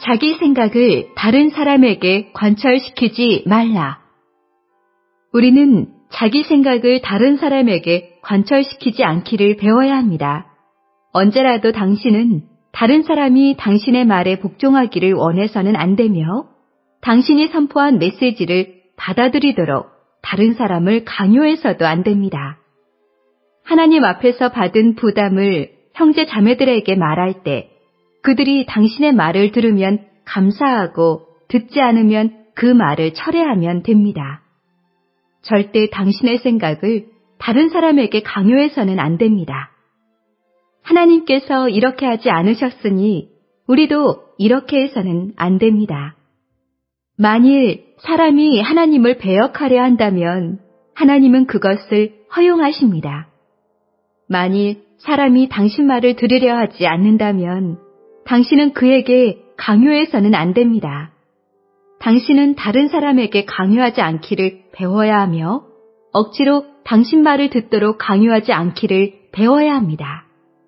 자기 생각을 다른 사람에게 관철시키지 말라. 우리는 자기 생각을 다른 사람에게 관철시키지 않기를 배워야 합니다. 언제라도 당신은 다른 사람이 당신의 말에 복종하기를 원해서는 안 되며 당신이 선포한 메시지를 받아들이도록 다른 사람을 강요해서도 안 됩니다. 하나님 앞에서 받은 부담을 형제 자매들에게 말할 때 그들이 당신의 말을 들으면 감사하고 듣지 않으면 그 말을 철회하면 됩니다. 절대 당신의 생각을 다른 사람에게 강요해서는 안 됩니다. 하나님께서 이렇게 하지 않으셨으니 우리도 이렇게 해서는 안 됩니다. 만일 사람이 하나님을 배역하려 한다면 하나님은 그것을 허용하십니다. 만일 사람이 당신 말을 들으려 하지 않는다면 당신은 그에게 강요해서는 안 됩니다. 당신은 다른 사람에게 강요하지 않기를 배워야 하며 억지로 당신 말을 듣도록 강요하지 않기를 배워야 합니다.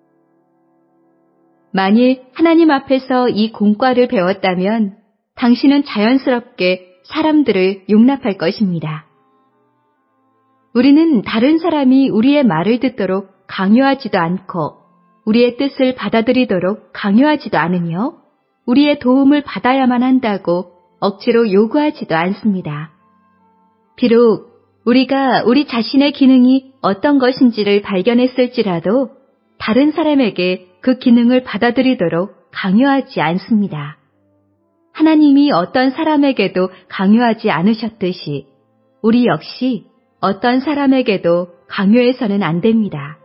만일 하나님 앞에서 이 공과를 배웠다면 당신은 자연스럽게 사람들을 용납할 것입니다. 우리는 다른 사람이 우리의 말을 듣도록 강요하지도 않고 우리의 뜻을 받아들이도록 강요하지도 않으며 우리의 도움을 받아야만 한다고 억지로 요구하지도 않습니다. 비록 우리가 우리 자신의 기능이 어떤 것인지를 발견했을지라도 다른 사람에게 그 기능을 받아들이도록 강요하지 않습니다. 하나님이 어떤 사람에게도 강요하지 않으셨듯이 우리 역시 어떤 사람에게도 강요해서는 안 됩니다.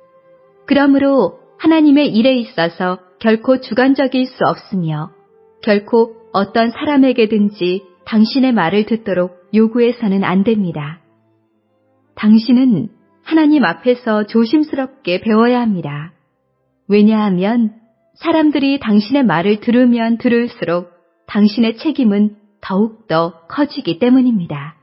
그러므로 하나님의 일에 있어서 결코 주관적일 수 없으며 결코 어떤 사람에게든지 당신의 말을 듣도록 요구해서는 안 됩니다. 당신은 하나님 앞에서 조심스럽게 배워야 합니다. 왜냐하면 사람들이 당신의 말을 들으면 들을수록 당신의 책임은 더욱더 커지기 때문입니다.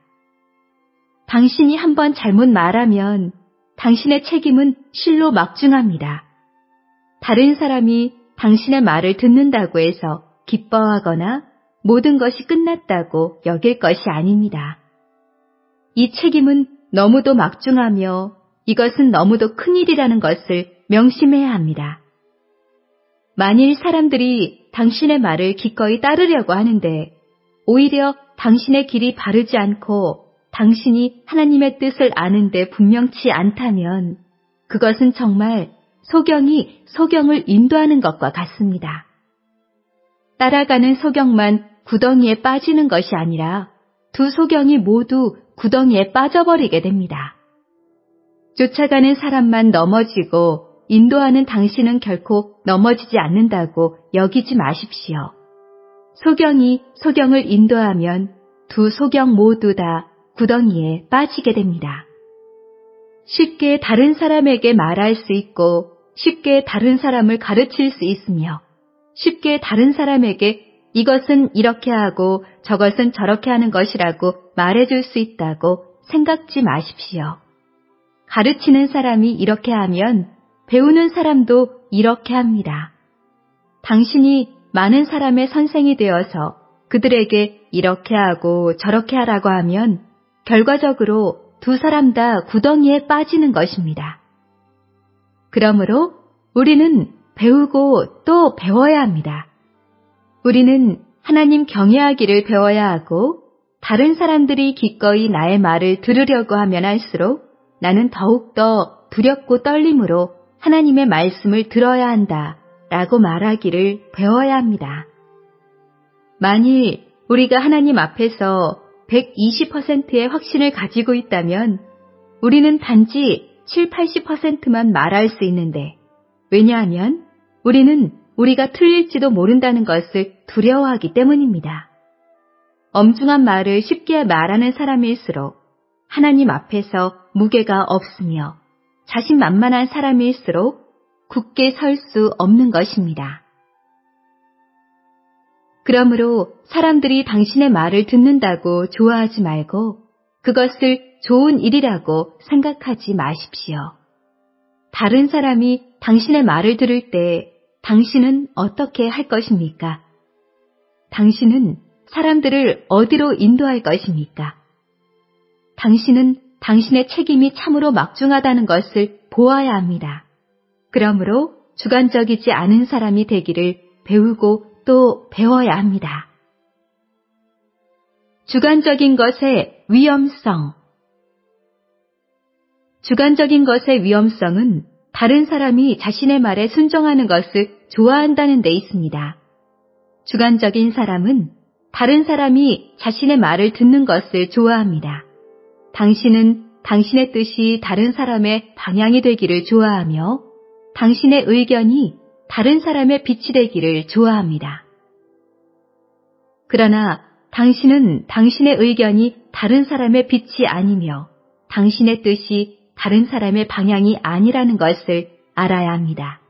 당신이 한번 잘못 말하면 당신의 책임은 실로 막중합니다. 다른 사람이 당신의 말을 듣는다고 해서 기뻐하거나 모든 것이 끝났다고 여길 것이 아닙니다. 이 책임은 너무도 막중하며 이것은 너무도 큰일이라는 것을 명심해야 합니다. 만일 사람들이 당신의 말을 기꺼이 따르려고 하는데 오히려 당신의 길이 바르지 않고 당신이 하나님의 뜻을 아는데 분명치 않다면 그것은 정말 소경이 소경을 인도하는 것과 같습니다. 따라가는 소경만 구덩이에 빠지는 것이 아니라 두 소경이 모두 구덩이에 빠져버리게 됩니다. 쫓아가는 사람만 넘어지고 인도하는 당신은 결코 넘어지지 않는다고 여기지 마십시오. 소경이 소경을 인도하면 두 소경 모두 다 구덩이에 빠지게 됩니다. 쉽게 다른 사람에게 말할 수 있고 쉽게 다른 사람을 가르칠 수 있으며 쉽게 다른 사람에게 이것은 이렇게 하고 저것은 저렇게 하는 것이라고 말해줄 수 있다고 생각지 마십시오. 가르치는 사람이 이렇게 하면 배우는 사람도 이렇게 합니다. 당신이 많은 사람의 선생이 되어서 그들에게 이렇게 하고 저렇게 하라고 하면 결과적으로 두 사람 다 구덩이에 빠지는 것입니다. 그러므로 우리는 배우고 또 배워야 합니다. 우리는 하나님 경외하기를 배워야 하고 다른 사람들이 기꺼이 나의 말을 들으려고 하면 할수록 나는 더욱더 두렵고 떨림으로 하나님의 말씀을 들어야 한다 라고 말하기를 배워야 합니다. 만일 우리가 하나님 앞에서 120%의 확신을 가지고 있다면 우리는 단지 7, 80%만 말할 수 있는데 왜냐하면 우리는 우리가 틀릴지도 모른다는 것을 두려워하기 때문입니다. 엄중한 말을 쉽게 말하는 사람일수록 하나님 앞에서 무게가 없으며 자신만만한 사람일수록 굳게 설 수 없는 것입니다. 그러므로 사람들이 당신의 말을 듣는다고 좋아하지 말고 그것을 좋은 일이라고 생각하지 마십시오. 다른 사람이 당신의 말을 들을 때 당신은 어떻게 할 것입니까? 당신은 사람들을 어디로 인도할 것입니까? 당신은 당신의 책임이 참으로 막중하다는 것을 보아야 합니다. 그러므로 주관적이지 않은 사람이 되기를 배우고 또 배워야 합니다. 주관적인 것의 위험성. 주관적인 것의 위험성은 다른 사람이 자신의 말에 순종하는 것을 좋아한다는 데 있습니다. 주관적인 사람은 다른 사람이 자신의 말을 듣는 것을 좋아합니다. 당신은 당신의 뜻이 다른 사람의 방향이 되기를 좋아하며 당신의 의견이 다른 사람의 빛이 되기를 좋아합니다. 그러나 당신은 당신의 의견이 다른 사람의 빛이 아니며 당신의 뜻이 다른 사람의 방향이 아니라는 것을 알아야 합니다.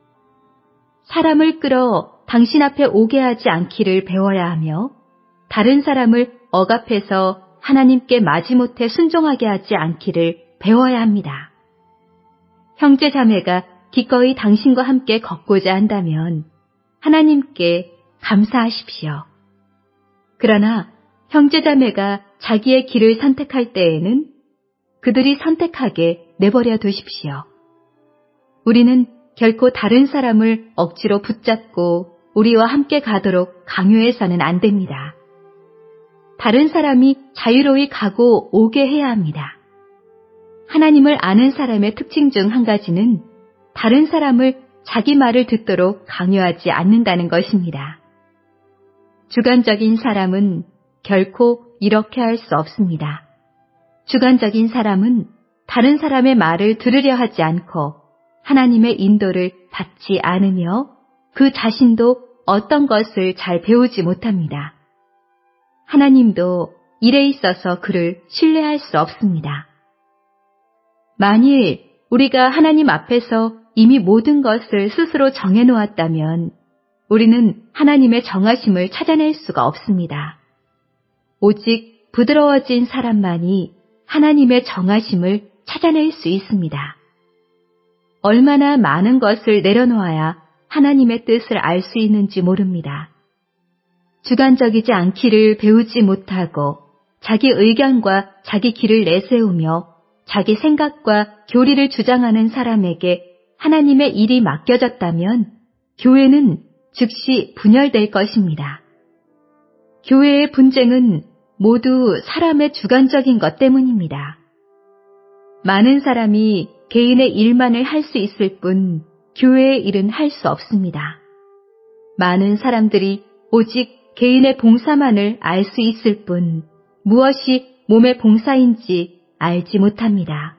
사람을 끌어 당신 앞에 오게 하지 않기를 배워야 하며 다른 사람을 억압해서 하나님께 마지못해 순종하게 하지 않기를 배워야 합니다. 형제 자매가 기꺼이 당신과 함께 걷고자 한다면 하나님께 감사하십시오. 그러나 형제 자매가 자기의 길을 선택할 때에는 그들이 선택하게 내버려 두십시오. 우리는 결코 다른 사람을 억지로 붙잡고 우리와 함께 가도록 강요해서는 안 됩니다. 다른 사람이 자유로이 가고 오게 해야 합니다. 하나님을 아는 사람의 특징 중 한 가지는 다른 사람을 자기 말을 듣도록 강요하지 않는다는 것입니다. 주관적인 사람은 결코 이렇게 할 수 없습니다. 주관적인 사람은 다른 사람의 말을 들으려 하지 않고 하나님의 인도를 받지 않으며 그 자신도 어떤 것을 잘 배우지 못합니다. 하나님도 일에 있어서 그를 신뢰할 수 없습니다. 만일 우리가 하나님 앞에서 이미 모든 것을 스스로 정해놓았다면 우리는 하나님의 정하심을 찾아낼 수가 없습니다. 오직 부드러워진 사람만이 하나님의 정하심을 찾아낼 수 있습니다. 얼마나 많은 것을 내려놓아야 하나님의 뜻을 알 수 있는지 모릅니다. 주관적이지 않기를 배우지 못하고 자기 의견과 자기 길을 내세우며 자기 생각과 교리를 주장하는 사람에게 하나님의 일이 맡겨졌다면 교회는 즉시 분열될 것입니다. 교회의 분쟁은 모두 사람의 주관적인 것 때문입니다. 많은 사람이 개인의 일만을 할 수 있을 뿐 교회의 일은 할 수 없습니다. 많은 사람들이 오직 개인의 봉사만을 알 수 있을 뿐 무엇이 몸의 봉사인지 알지 못합니다.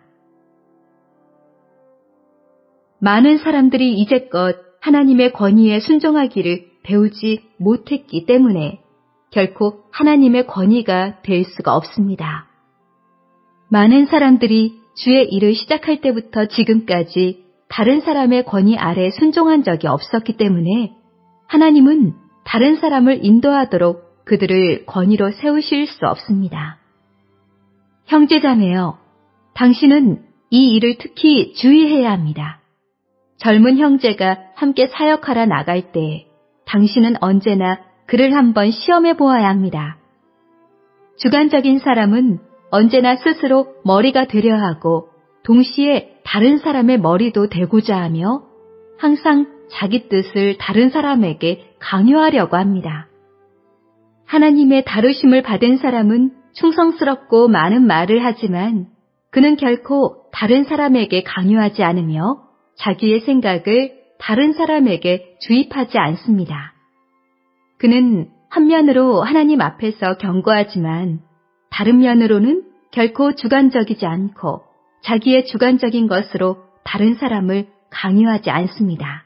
많은 사람들이 이제껏 하나님의 권위에 순종하기를 배우지 못했기 때문에 결코 하나님의 권위가 될 수가 없습니다. 많은 사람들이 주의 일을 시작할 때부터 지금까지 다른 사람의 권위 아래 순종한 적이 없었기 때문에 하나님은 다른 사람을 인도하도록 그들을 권위로 세우실 수 없습니다. 형제자매여, 당신은 이 일을 특히 주의해야 합니다. 젊은 형제가 함께 사역하러 나갈 때 당신은 언제나 그를 한번 시험해 보아야 합니다. 주관적인 사람은 언제나 스스로 머리가 되려 하고 동시에 다른 사람의 머리도 되고자 하며 항상 자기 뜻을 다른 사람에게 강요하려고 합니다. 하나님의 다루심을 받은 사람은 충성스럽고 많은 말을 하지만 그는 결코 다른 사람에게 강요하지 않으며 자기의 생각을 다른 사람에게 주입하지 않습니다. 그는 한 면으로 하나님 앞에서 경고하지만 다른 면으로는 결코 주관적이지 않고 자기의 주관적인 것으로 다른 사람을 강요하지 않습니다.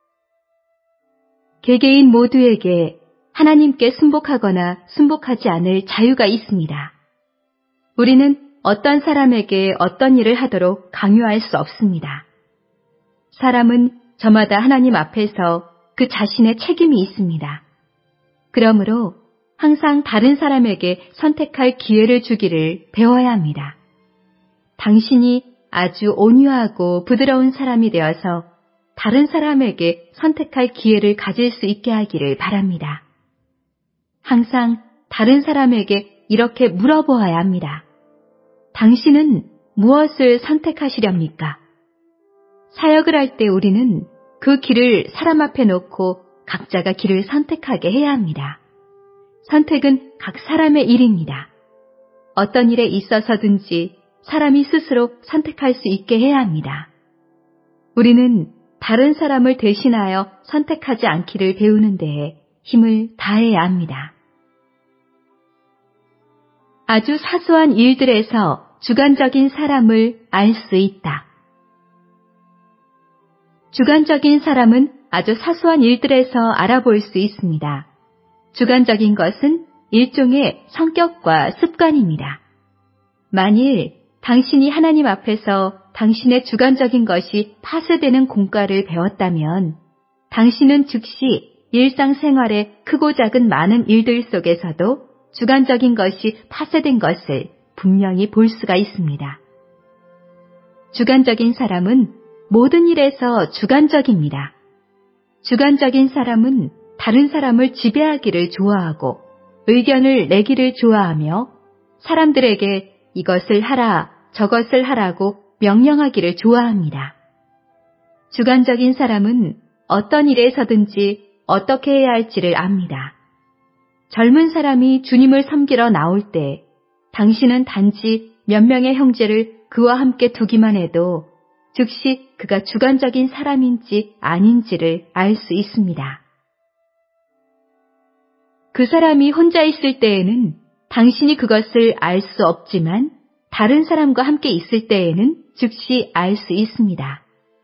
개개인 모두에게 하나님께 순복하거나 순복하지 않을 자유가 있습니다. 우리는 어떤 사람에게 어떤 일을 하도록 강요할 수 없습니다. 사람은 저마다 하나님 앞에서 그 자신의 책임이 있습니다. 그러므로 항상 다른 사람에게 선택할 기회를 주기를 배워야 합니다. 당신이 아주 온유하고 부드러운 사람이 되어서 다른 사람에게 선택할 기회를 가질 수 있게 하기를 바랍니다. 항상 다른 사람에게 이렇게 물어보아야 합니다. 당신은 무엇을 선택하시렵니까? 사역을 할 때 우리는 그 길을 사람 앞에 놓고 각자가 길을 선택하게 해야 합니다. 선택은 각 사람의 일입니다. 어떤 일에 있어서든지 사람이 스스로 선택할 수 있게 해야 합니다. 우리는 다른 사람을 대신하여 선택하지 않기를 배우는 데에 힘을 다해야 합니다. 아주 사소한 일들에서 주관적인 사람을 알 수 있다. 주관적인 사람은 아주 사소한 일들에서 알아볼 수 있습니다. 주관적인 것은 일종의 성격과 습관입니다. 만일 당신이 하나님 앞에서 당신의 주관적인 것이 파쇄되는 공과를 배웠다면 당신은 즉시 일상생활의 크고 작은 많은 일들 속에서도 주관적인 것이 파쇄된 것을 분명히 볼 수가 있습니다. 주관적인 사람은 모든 일에서 주관적입니다. 주관적인 사람은 다른 사람을 지배하기를 좋아하고 의견을 내기를 좋아하며 사람들에게 이것을 하라, 저것을 하라고 명령하기를 좋아합니다. 주관적인 사람은 어떤 일에서든지 어떻게 해야 할지를 압니다. 젊은 사람이 주님을 섬기러 나올 때 당신은 단지 몇 명의 형제를 그와 함께 두기만 해도 즉시 그가 주관적인 사람인지 아닌지를 알 수 있습니다. 그 사람이 혼자 있을 때에는 당신이 그것을 알 수 없지만 다른 사람과 함께 있을 때에는 즉시 알 수 있습니다.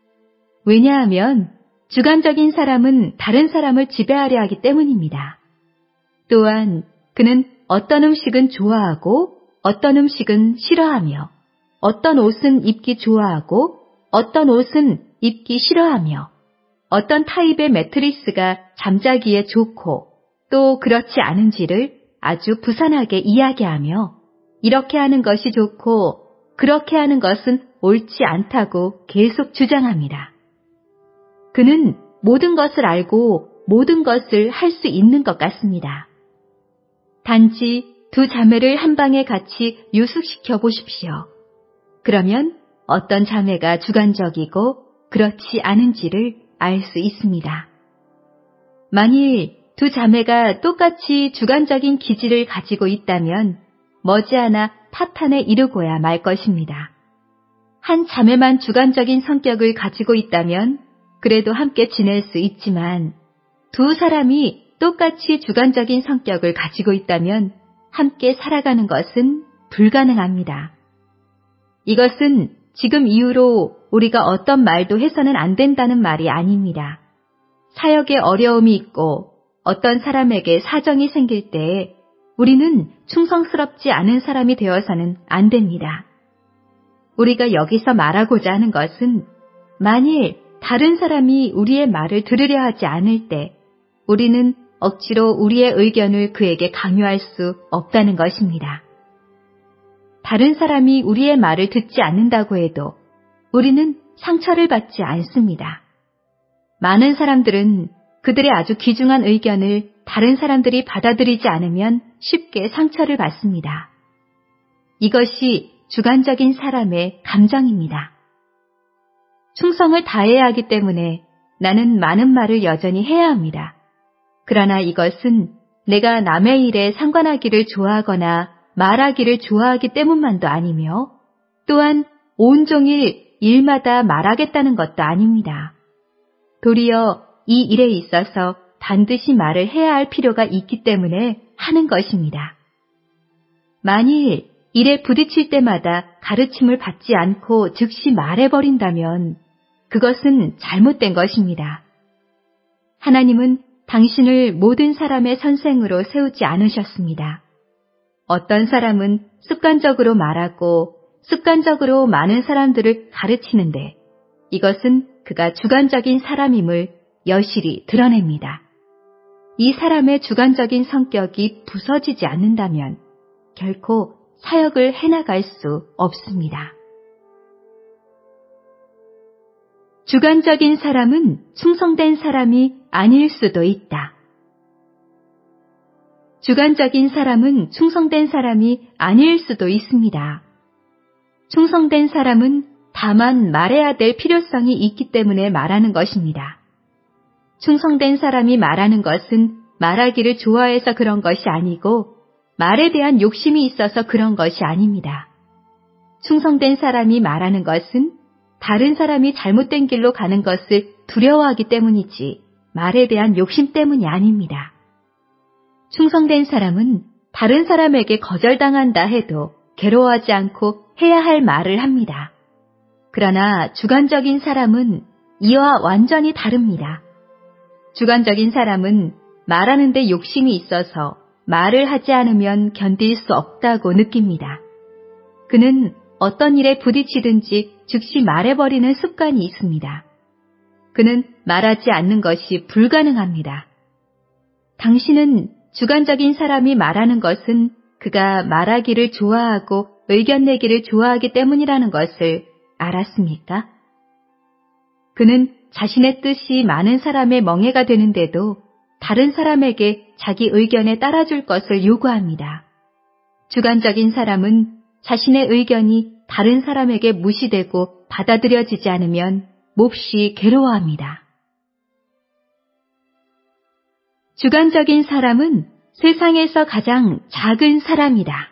왜냐하면 주관적인 사람은 다른 사람을 지배하려 하기 때문입니다. 또한 그는 어떤 음식은 좋아하고 어떤 음식은 싫어하며 어떤 옷은 입기 좋아하고 어떤 옷은 입기 싫어하며 어떤 타입의 매트리스가 잠자기에 좋고 또 그렇지 않은지를 아주 부산하게 이야기하며 이렇게 하는 것이 좋고 그렇게 하는 것은 옳지 않다고 계속 주장합니다. 그는 모든 것을 알고 모든 것을 할 수 있는 것 같습니다. 단지 두 자매를 한 방에 같이 유숙시켜 보십시오. 그러면 어떤 자매가 주관적이고 그렇지 않은지를 알 수 있습니다. 만일 두 자매가 똑같이 주관적인 기질을 가지고 있다면 머지않아 파탄에 이르고야 말 것입니다. 한 자매만 주관적인 성격을 가지고 있다면 그래도 함께 지낼 수 있지만 두 사람이 똑같이 주관적인 성격을 가지고 있다면 함께 살아가는 것은 불가능합니다. 이것은 지금 이후로 우리가 어떤 말도 해서는 안 된다는 말이 아닙니다. 사역에 어려움이 있고 어떤 사람에게 사정이 생길 때 우리는 충성스럽지 않은 사람이 되어서는 안 됩니다. 우리가 여기서 말하고자 하는 것은 만일 다른 사람이 우리의 말을 들으려 하지 않을 때 우리는 억지로 우리의 의견을 그에게 강요할 수 없다는 것입니다. 다른 사람이 우리의 말을 듣지 않는다고 해도 우리는 상처를 받지 않습니다. 많은 사람들은 그들의 아주 귀중한 의견을 다른 사람들이 받아들이지 않으면 쉽게 상처를 받습니다. 이것이 주관적인 사람의 감정입니다. 충성을 다해야 하기 때문에 나는 많은 말을 여전히 해야 합니다. 그러나 이것은 내가 남의 일에 상관하기를 좋아하거나 말하기를 좋아하기 때문만도 아니며 또한 온종일 일마다 말하겠다는 것도 아닙니다. 도리어 이 일에 있어서 반드시 말을 해야 할 필요가 있기 때문에 하는 것입니다. 만일 일에 부딪힐 때마다 가르침을 받지 않고 즉시 말해버린다면 그것은 잘못된 것입니다. 하나님은 당신을 모든 사람의 선생으로 세우지 않으셨습니다. 어떤 사람은 습관적으로 말하고 습관적으로 많은 사람들을 가르치는데 이것은 그가 주관적인 사람임을 여실히 드러냅니다. 이 사람의 주관적인 성격이 부서지지 않는다면 결코 사역을 해나갈 수 없습니다. 주관적인 사람은 충성된 사람이 아닐 수도 있다. 주관적인 사람은 충성된 사람이 아닐 수도 있습니다. 충성된 사람은 다만 말해야 될 필요성이 있기 때문에 말하는 것입니다. 충성된 사람이 말하는 것은 말하기를 좋아해서 그런 것이 아니고 말에 대한 욕심이 있어서 그런 것이 아닙니다. 충성된 사람이 말하는 것은 다른 사람이 잘못된 길로 가는 것을 두려워하기 때문이지 말에 대한 욕심 때문이 아닙니다. 충성된 사람은 다른 사람에게 거절당한다 해도 괴로워하지 않고 해야 할 말을 합니다. 그러나 주관적인 사람은 이와 완전히 다릅니다. 주관적인 사람은 말하는데 욕심이 있어서 말을 하지 않으면 견딜 수 없다고 느낍니다. 그는 어떤 일에 부딪히든지 즉시 말해버리는 습관이 있습니다. 그는 말하지 않는 것이 불가능합니다. 당신은 주관적인 사람이 말하는 것은 그가 말하기를 좋아하고 의견 내기를 좋아하기 때문이라는 것을 알았습니까? 그는 자신의 뜻이 많은 사람의 멍해가 되는데도 다른 사람에게 자기 의견에 따라줄 것을 요구합니다. 주관적인 사람은 자신의 의견이 다른 사람에게 무시되고 받아들여지지 않으면 몹시 괴로워합니다. 주관적인 사람은 세상에서 가장 작은 사람이다.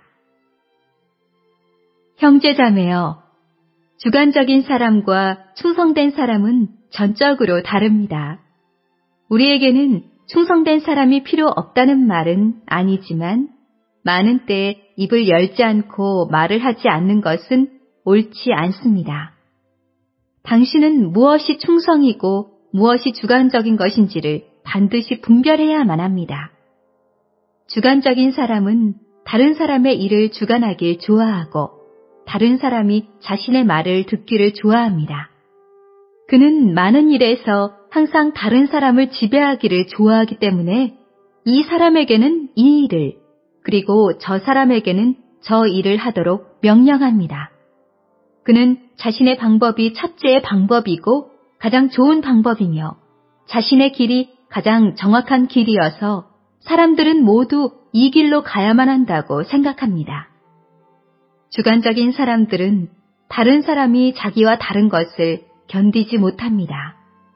형제자매여, 주관적인 사람과 충성된 사람은 전적으로 다릅니다. 우리에게는 충성된 사람이 필요 없다는 말은 아니지만 많은 때에 입을 열지 않고 말을 하지 않는 것은 옳지 않습니다. 당신은 무엇이 충성이고 무엇이 주관적인 것인지를 반드시 분별해야만 합니다. 주관적인 사람은 다른 사람의 일을 주관하길 좋아하고 다른 사람이 자신의 말을 듣기를 좋아합니다. 그는 많은 일에서 항상 다른 사람을 지배하기를 좋아하기 때문에 이 사람에게는 이 일을, 그리고 저 사람에게는 저 일을 하도록 명령합니다. 그는 자신의 방법이 첫째의 방법이고 가장 좋은 방법이며 자신의 길이 가장 정확한 길이어서 사람들은 모두 이 길로 가야만 한다고 생각합니다. 주관적인 사람들은 다른 사람이 자기와 다른 것을 견디지 못합니다.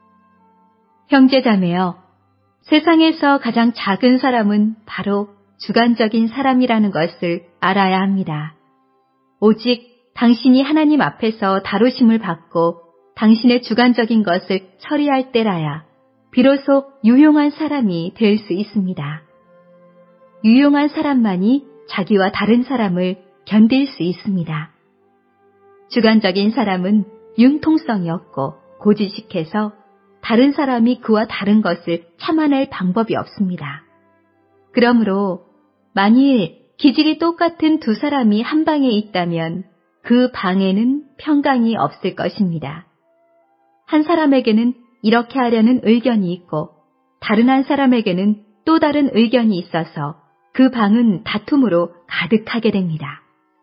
형제자매여, 세상에서 가장 작은 사람은 바로 주관적인 사람이라는 것을 알아야 합니다. 오직 당신이 하나님 앞에서 다루심을 받고 당신의 주관적인 것을 처리할 때라야 비로소 유용한 사람이 될 수 있습니다. 유용한 사람만이 자기와 다른 사람을 견딜 수 있습니다. 주관적인 사람은 융통성이 없고 고지식해서 다른 사람이 그와 다른 것을 참아낼 방법이 없습니다. 그러므로 만일 기질이 똑같은 두 사람이 한 방에 있다면 그 방에는 평강이 없을 것입니다. 한 사람에게는 이렇게 하려는 의견이 있고 다른 한 사람에게는 또 다른 의견이 있어서 그 방은 다툼으로 가득하게 됩니다.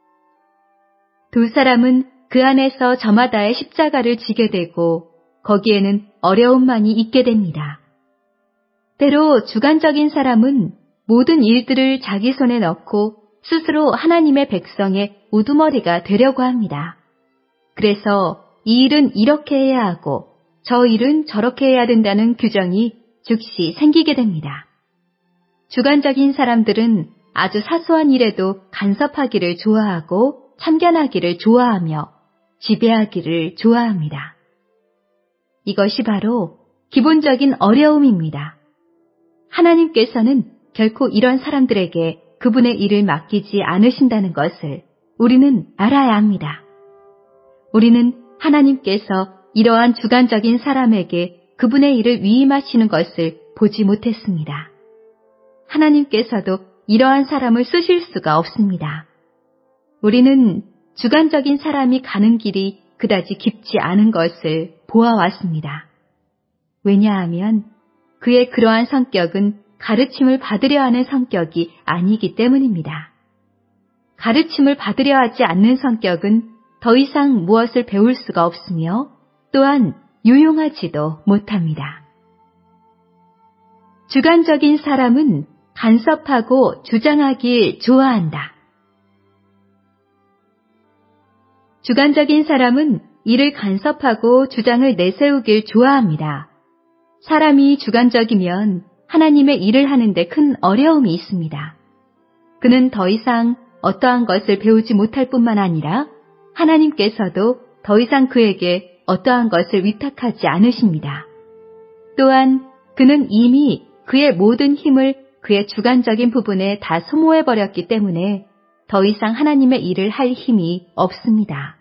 두 사람은 그 안에서 저마다의 십자가를 지게 되고 거기에는 어려움만이 있게 됩니다. 때로 주관적인 사람은 모든 일들을 자기 손에 넣고 스스로 하나님의 백성의 우두머리가 되려고 합니다. 그래서 이 일은 이렇게 해야 하고 저 일은 저렇게 해야 된다는 규정이 즉시 생기게 됩니다. 주관적인 사람들은 아주 사소한 일에도 간섭하기를 좋아하고 참견하기를 좋아하며 지배하기를 좋아합니다. 이것이 바로 기본적인 어려움입니다. 하나님께서는 결코 이런 사람들에게 그분의 일을 맡기지 않으신다는 것을 우리는 알아야 합니다. 우리는 하나님께서 이러한 주관적인 사람에게 그분의 일을 위임하시는 것을 보지 못했습니다. 하나님께서도 이러한 사람을 쓰실 수가 없습니다. 우리는 주관적인 사람이 가는 길이 그다지 깊지 않은 것을 보아왔습니다. 왜냐하면 그의 그러한 성격은 가르침을 받으려 하는 성격이 아니기 때문입니다. 가르침을 받으려 하지 않는 성격은 더 이상 무엇을 배울 수가 없으며 또한 유용하지도 못합니다. 주관적인 사람은 간섭하고 주장하길 좋아한다. 주관적인 사람은 일을 간섭하고 주장을 내세우길 좋아합니다. 사람이 주관적이면 하나님의 일을 하는데 큰 어려움이 있습니다. 그는 더 이상 어떠한 것을 배우지 못할 뿐만 아니라 하나님께서도 더 이상 그에게 어떠한 것을 위탁하지 않으십니다. 또한 그는 이미 그의 모든 힘을 그의 주관적인 부분에 다 소모해버렸기 때문에 더 이상 하나님의 일을 할 힘이 없습니다.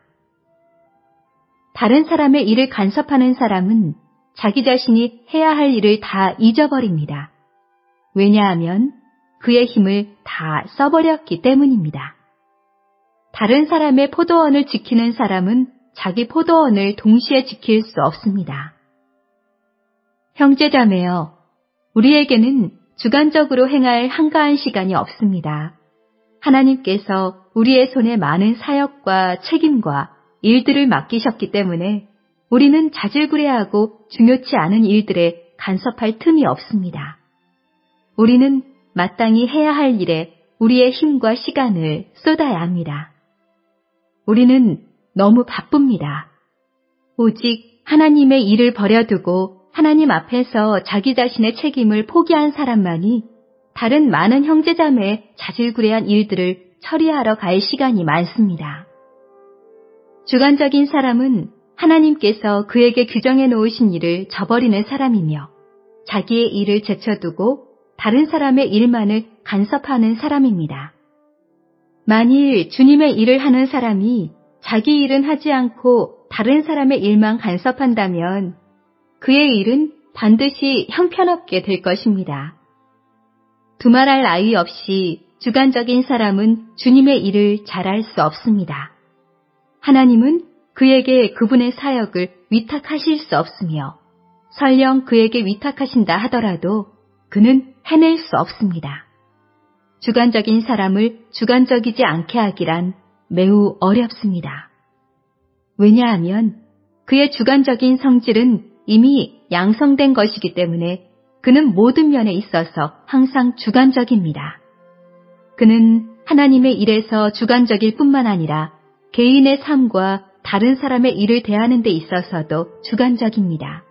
다른 사람의 일을 간섭하는 사람은 자기 자신이 해야 할 일을 다 잊어버립니다. 왜냐하면 그의 힘을 다 써버렸기 때문입니다. 다른 사람의 포도원을 지키는 사람은 자기 포도원을 동시에 지킬 수 없습니다. 형제자매여, 우리에게는 주관적으로 행할 한가한 시간이 없습니다. 하나님께서 우리의 손에 많은 사역과 책임과 일들을 맡기셨기 때문에 우리는 자질구레하고 중요치 않은 일들에 간섭할 틈이 없습니다. 우리는 마땅히 해야 할 일에 우리의 힘과 시간을 쏟아야 합니다. 우리는 너무 바쁩니다. 오직 하나님의 일을 버려두고 하나님 앞에서 자기 자신의 책임을 포기한 사람만이 다른 많은 형제자매의 자질구레한 일들을 처리하러 갈 시간이 많습니다. 주관적인 사람은 하나님께서 그에게 규정해 놓으신 일을 저버리는 사람이며 자기의 일을 제쳐두고 다른 사람의 일만을 간섭하는 사람입니다. 만일 주님의 일을 하는 사람이 자기 일은 하지 않고 다른 사람의 일만 간섭한다면 그의 일은 반드시 형편없게 될 것입니다. 두말할 나위 없이 주관적인 사람은 주님의 일을 잘할 수 없습니다. 하나님은 그에게 그분의 사역을 위탁하실 수 없으며 설령 그에게 위탁하신다 하더라도 그는 해낼 수 없습니다. 주관적인 사람을 주관적이지 않게 하기란 매우 어렵습니다. 왜냐하면 그의 주관적인 성질은 이미 양성된 것이기 때문에 그는 모든 면에 있어서 항상 주관적입니다. 그는 하나님의 일에서 주관적일 뿐만 아니라 개인의 삶과 다른 사람의 일을 대하는 데 있어서도 주관적입니다.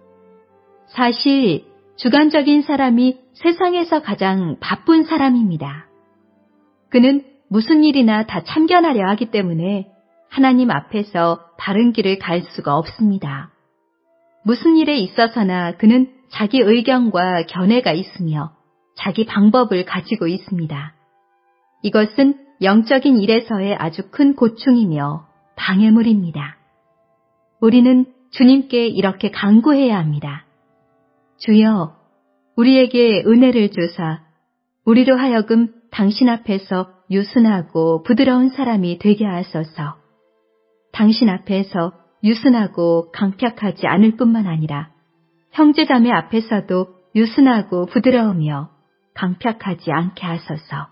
사실 주관적인 사람이 세상에서 가장 바쁜 사람입니다. 그는 무슨 일이나 다 참견하려 하기 때문에 하나님 앞에서 바른 길을 갈 수가 없습니다. 무슨 일에 있어서나 그는 자기 의견과 견해가 있으며 자기 방법을 가지고 있습니다. 이것은 영적인 일에서의 아주 큰 고충이며 방해물입니다. 우리는 주님께 이렇게 간구해야 합니다. 주여, 우리에게 은혜를 주사 우리로 하여금 당신 앞에서 유순하고 부드러운 사람이 되게 하소서. 당신 앞에서 유순하고 강팍하지 않을 뿐만 아니라 형제자매 앞에서도 유순하고 부드러우며 강팍하지 않게 하소서.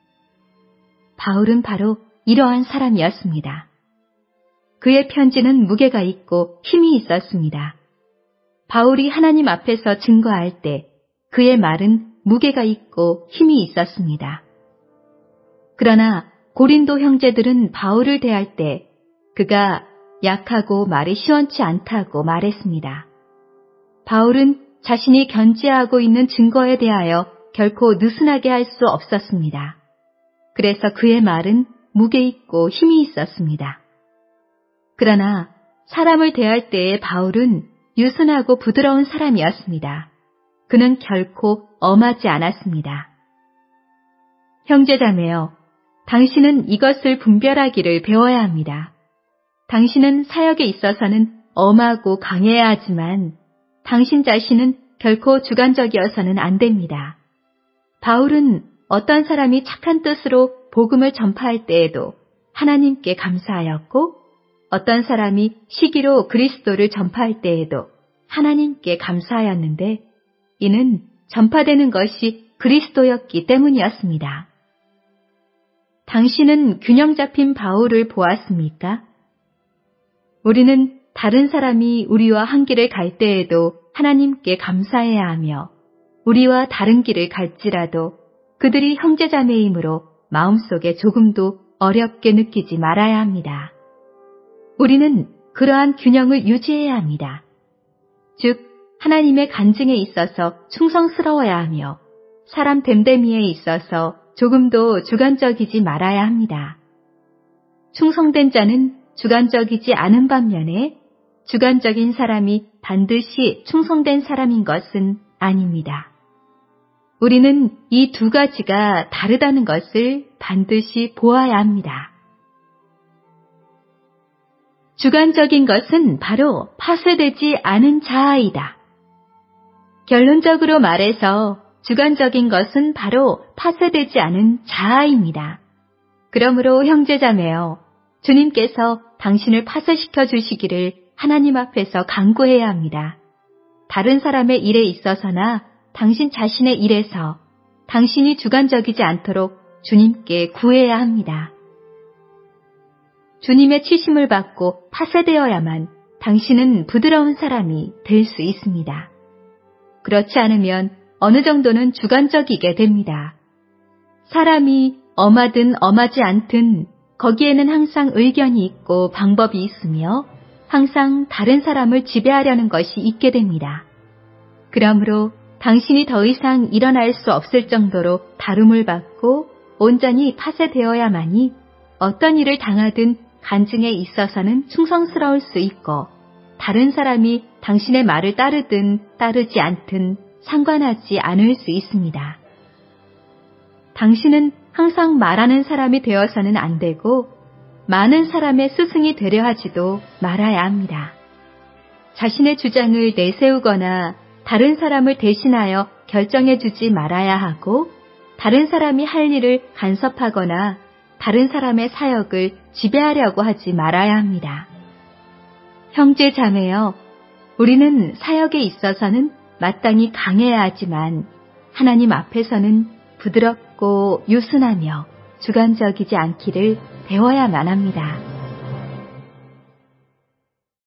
바울은 바로 이러한 사람이었습니다. 그의 편지는 무게가 있고 힘이 있었습니다. 바울이 하나님 앞에서 증거할 때 그의 말은 무게가 있고 힘이 있었습니다. 그러나 고린도 형제들은 바울을 대할 때 그가 약하고 말이 시원치 않다고 말했습니다. 바울은 자신이 견지하고 있는 증거에 대하여 결코 느슨하게 할 수 없었습니다. 그래서 그의 말은 무게 있고 힘이 있었습니다. 그러나 사람을 대할 때의 바울은 유순하고 부드러운 사람이었습니다. 그는 결코 엄하지 않았습니다. 형제자매여, 당신은 이것을 분별하기를 배워야 합니다. 당신은 사역에 있어서는 엄하고 강해야 하지만 당신 자신은 결코 주관적이어서는 안 됩니다. 바울은 어떤 사람이 착한 뜻으로 복음을 전파할 때에도 하나님께 감사하였고 어떤 사람이 시기로 그리스도를 전파할 때에도 하나님께 감사하였는데 이는 전파되는 것이 그리스도였기 때문이었습니다. 당신은 균형 잡힌 바울을 보았습니까? 우리는 다른 사람이 우리와 한 길을 갈 때에도 하나님께 감사해야 하며 우리와 다른 길을 갈지라도 그들이 형제자매이므로 마음속에 조금도 어렵게 느끼지 말아야 합니다. 우리는 그러한 균형을 유지해야 합니다. 즉, 하나님의 간증에 있어서 충성스러워야 하며 사람 됨됨이에 있어서 조금도 주관적이지 말아야 합니다. 충성된 자는 주관적이지 않은 반면에 주관적인 사람이 반드시 충성된 사람인 것은 아닙니다. 우리는 이 두 가지가 다르다는 것을 반드시 보아야 합니다. 주관적인 것은 바로 파쇄되지 않은 자아이다. 결론적으로 말해서 주관적인 것은 바로 파쇄되지 않은 자아입니다. 그러므로 형제자매여, 주님께서 당신을 파쇄시켜 주시기를 하나님 앞에서 간구해야 합니다. 다른 사람의 일에 있어서나 당신 자신의 일에서 당신이 주관적이지 않도록 주님께 구해야 합니다. 주님의 치심을 받고 파쇄되어야만 당신은 부드러운 사람이 될 수 있습니다. 그렇지 않으면 어느 정도는 주관적이게 됩니다. 사람이 엄하든 엄하지 않든 거기에는 항상 의견이 있고 방법이 있으며 항상 다른 사람을 지배하려는 것이 있게 됩니다. 그러므로 당신이 더 이상 일어날 수 없을 정도로 다룸을 받고 온전히 파쇄되어야만이 어떤 일을 당하든 간증에 있어서는 충성스러울 수 있고 다른 사람이 당신의 말을 따르든 따르지 않든 상관하지 않을 수 있습니다. 당신은 항상 말하는 사람이 되어서는 안 되고 많은 사람의 스승이 되려 하지도 말아야 합니다. 자신의 주장을 내세우거나 다른 사람을 대신하여 결정해주지 말아야 하고 다른 사람이 할 일을 간섭하거나 다른 사람의 사역을 지배하려고 하지 말아야 합니다. 형제 자매여, 우리는 사역에 있어서는 마땅히 강해야 하지만 하나님 앞에서는 부드럽고 유순하며 주관적이지 않기를 배워야만 합니다.